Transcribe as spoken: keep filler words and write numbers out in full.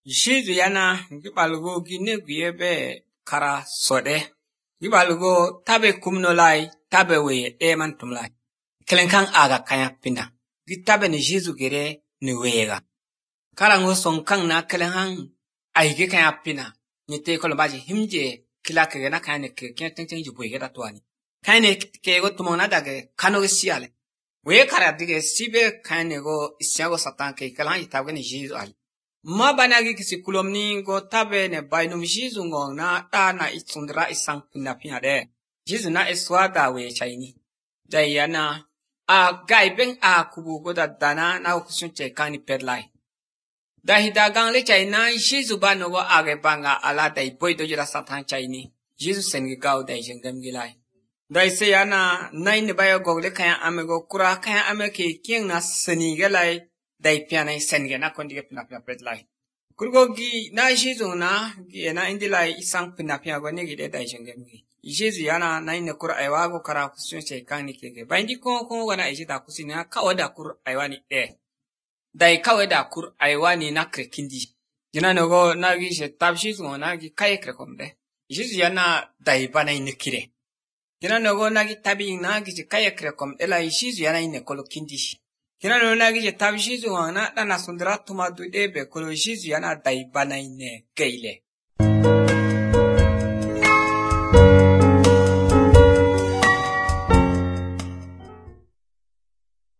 Shizu yana gibalgo gine guyebe kara sode. Gibalgo tabe kumnolai tabe weye eman tumlai. Kelenkang aga kaya pina. Gitabe ni Shizu gere ni wega. Karango songkang na kelenkang aige kaya pina. Nite kolombaji himje kila kegena kaya ne kaya teng-teng jubuige datuani. Kaya ne kego tumona dage kanoge siale. Weye kara dige sibe kaya nego isyago satan ke kelenkang itabe ni Shizu ali. Ma banagi kisi kulomni go tabe ne bainum Shizu ngong na ta na isundra isang pinapina de. Shizu na iswada we chaini. Dayana a gaibeng a kubu go da dana na okusun chekani pedlai. Dahida gang le chaina Shizu ba no go age banga ala dai boy do jira satan chaini. Shizu sengi gao dai jengam gilai. Dai se yana nai ne bayo go le kaya ame go kura kaya ame ke kieng na seni gelai. Dai pianai senge na kondige pinapia pedlai. Kurgogi na Shizu na na indilai isang pinapia go negi de dai jengemi. Shizu yana na ine kur aiwa go kara kusun che kang ni kege. Baindi ko ko wana ijita kusina ka oda kur aiwa ni e. Dai ka oda kur aiwa ni na krekindi. Jina no go na gi je tab Shizu na gi kai krekomde. Shizu yana dai bana ine kire. Jina no go na gi tabi na gi je kai krekom ela Shizu yana ine kolo kindi. Kina no nagi je tabi Shizu wana dana sundra tuma dude be kolo Shizu yana dai bana ine geile.